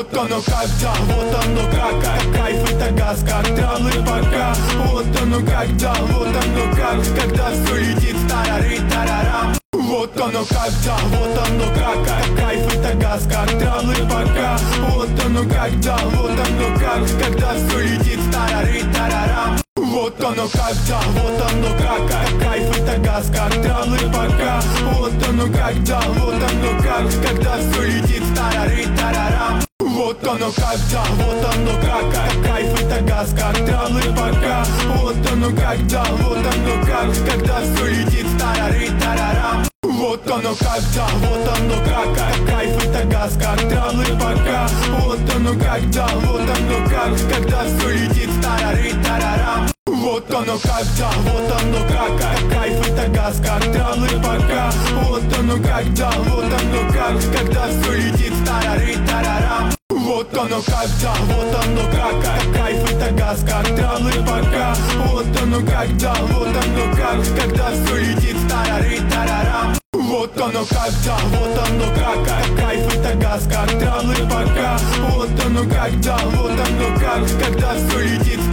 Вот оно когда, вот оно как кайф это газ, как травы пока. Вот оно когда, вот оно как, когда все летит тарары-тарарам. Вот оно когда, вот оно как кайф это газ, как травы пока. Вот оно когда, вот оно как, когда все летит тарары-тарарам. Вот оно когда, вот оно как кайф это газ, как травы пока. Вот оно когда, вот оно как, когда все летит тарары-тарарам. Вот оно когда, вот оно как кайф это газ, как травы пока. Вот оно когда, вот оно как, когда все летит тарары-тарарам. Вот оно когда, вот оно как кайф это газ, как травы пока. Вот оно когда, вот оно как, когда все летит тарары-тарарам. Вот оно когда, вот оно как кайф это газ, как травы пока. Вот оно когда, вот оно как, когда все летит тарары-тарарам. Вот оно когда, вот оно как кайф это газ, как травы пока. Вот оно когда, вот оно как, когда все летит тарары-тарарам. Вот оно когда, вот оно как кайф это газ, как травы пока. Вот оно когда, вот оно как, когда все летит